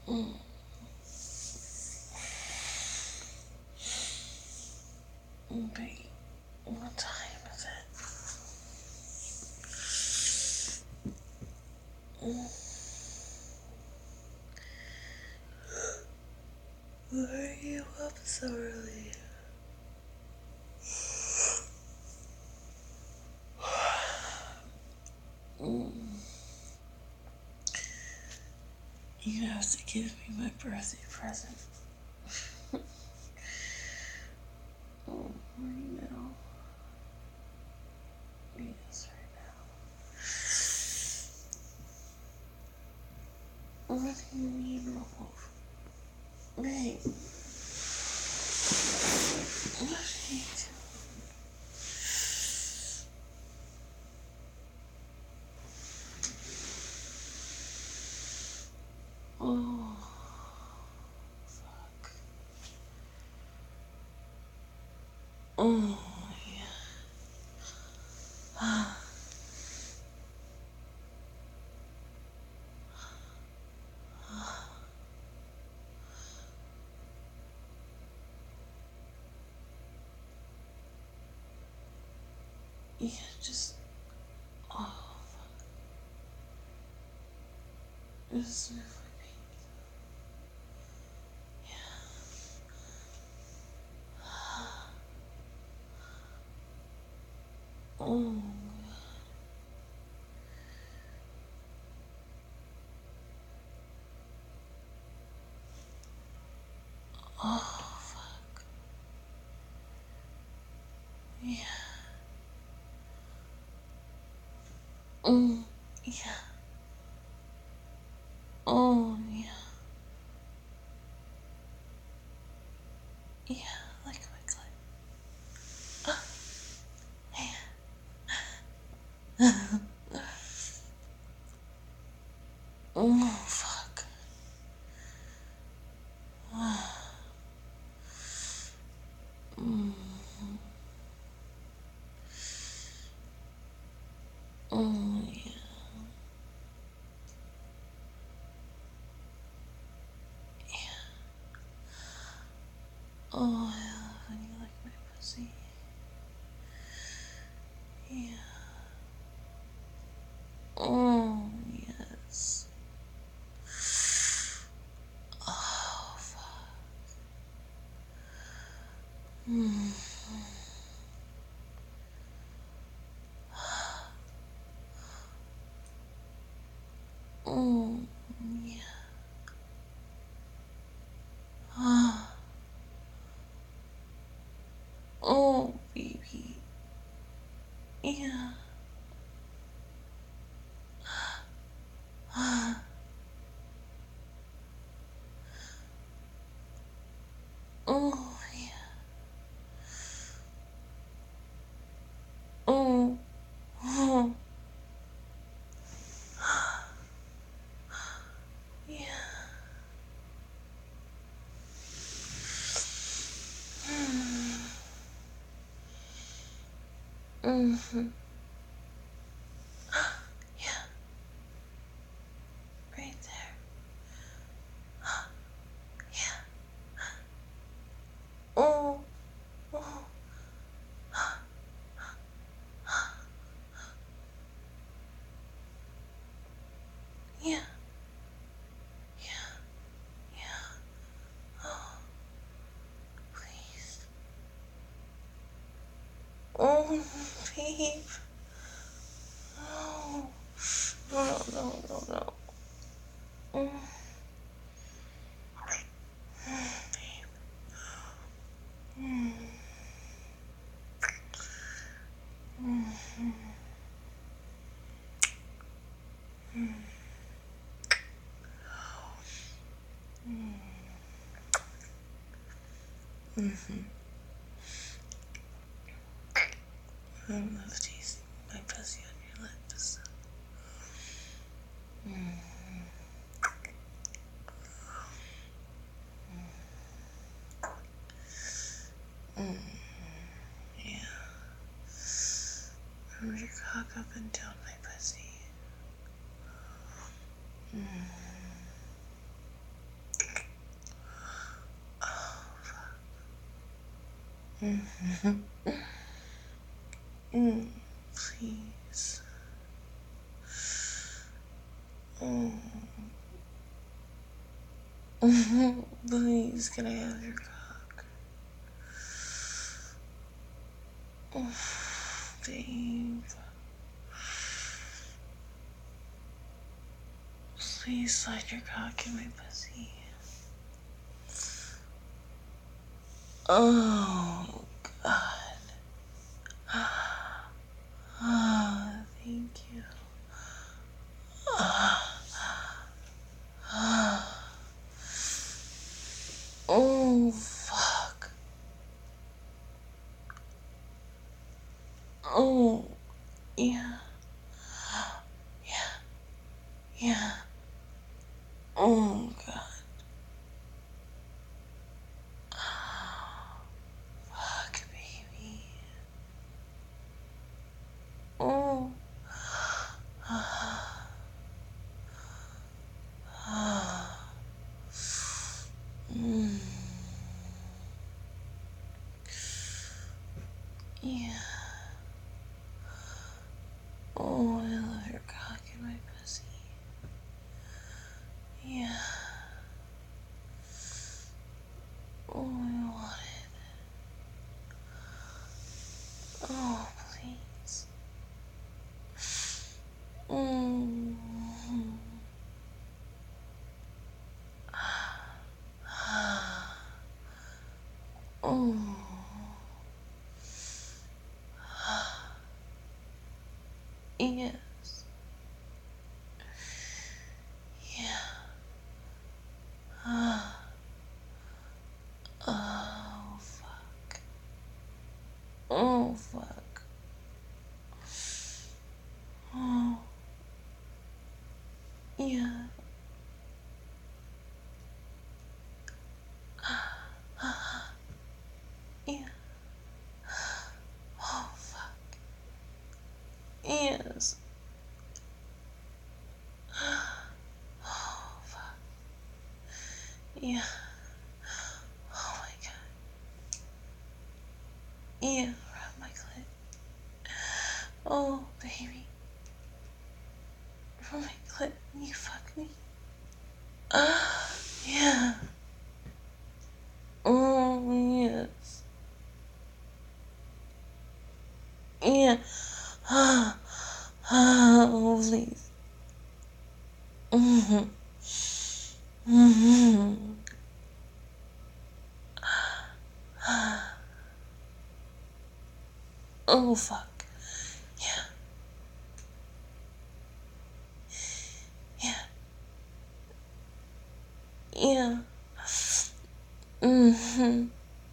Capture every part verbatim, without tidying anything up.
Mm. Wait, what time is it? Mm. Why are you up so early? Mm. You have to give me my birthday present. Oh, right now. Yes, right now. What do you mean, Rolf? Hey, what do you do? Oh, fuck. Oh, yeah. Yeah, just. Oh, just move my feet. Oh, oh, fuck. Yeah. Mm, yeah. Oh, yeah. Yeah, like my clit. Yeah. Oh, fuck. Mm, oh, yeah. Oh, I love when you like my pussy. Yeah. Oh, yes. Oh, fuck. Mm. Oh, yeah. Ah. Oh, baby. Yeah. Ah. Oh, yeah. Oh. Oh. Yeah. Mm-hmm. Yeah. Right there. Yeah. Oh. Oh. Yeah. Yeah. Yeah. Oh, please. Oh, babe. No. No, no, no, no. Mm, babe. Mm, mm, mm, mm. Mm-hmm. I love tasting my pussy on your lips. Mm, mm, yeah. Rub your cock up and down my pussy. Mm, Mm-hmm. Mm, please. Mm. Mm-hmm. Please, can I have your cock? Oh, babe. Please slide your cock in my pussy. Oh, God. Ah, thank you. Ah, ah. Oh, fuck. Oh, yeah, yeah, yeah. Oh, God. Fuck, baby. Oh. Ah, ah. Mm. Yeah. Oh, I love your cock in my pussy. Yeah. Oh, I want it. Oh, please. Mm. Oh. Yes. Yeah. Ah. Oh, fuck. Oh, fuck. Oh. Yeah. Yeah. Oh, fuck. Yes. Oh, fuck. Yeah. Oh, my God. Yeah. Rub my clit. Oh, baby. Rub my clit. You fuck me. Ah. Yeah. Oh, yes. Yeah. Ah. Ah. Oh, please. Mm-hmm. Mm-hmm. Oh, fuck. Yeah. Yeah. Yeah. Mm-hmm.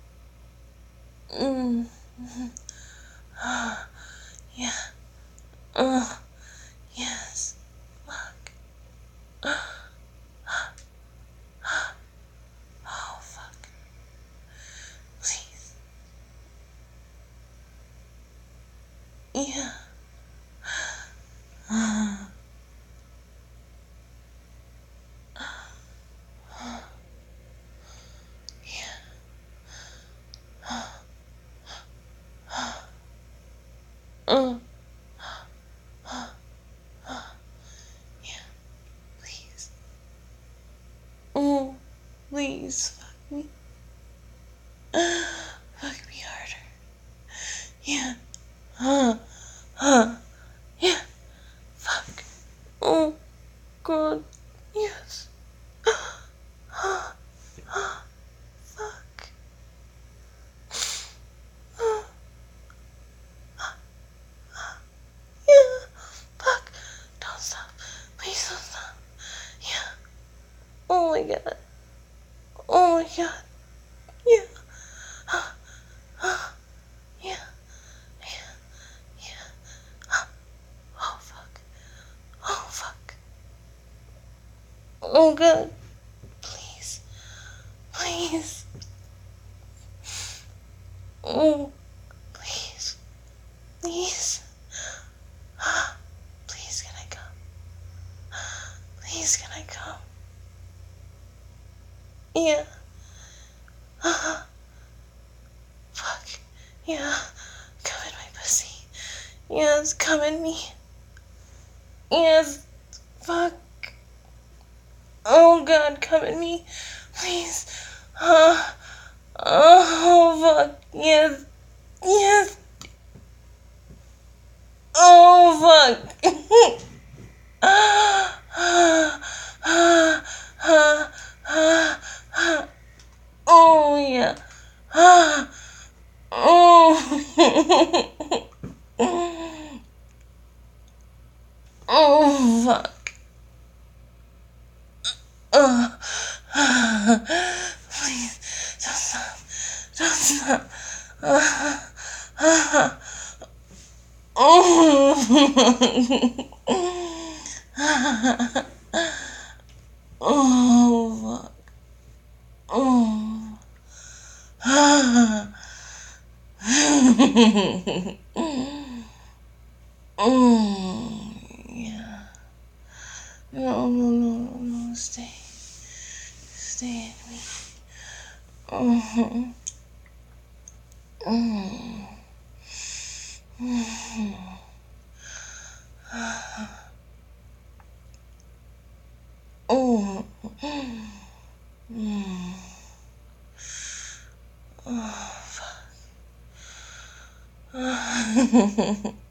Mm-hmm. Ah. Yeah. Oh, yes. Fuck. Oh, fuck. Please. Yeah. Ah. Yeah. Oh. Yeah. Please. Oh. Please. Fuck me. Fuck me harder. Yeah. Huh. Huh. Yeah. Fuck. Oh, God. Yes. Fuck. Yeah. Fuck. Don't stop. Please don't stop. Yeah. Oh my God. Oh my God. Yeah. Yeah. Yeah. Yeah. Oh fuck. Oh fuck. Oh God. Please. Please. Oh. Please. Please. Please can I come? Please can I come? Yeah. Fuck. Yeah, come in my pussy. Yes, come in me. Yes, fuck. Oh God, come in me, please. Uh, oh fuck. Yes, yes. Oh fuck. Oh yeah. Oh. Oh fuck. Uh, please, don't stop. Don't stop. Uh, uh, oh. Oh fuck. Oh. Oh. Yeah. No, no, no, no, no. Stay. Stay in me. Oh. Oh. Oh. Oh. Fuck.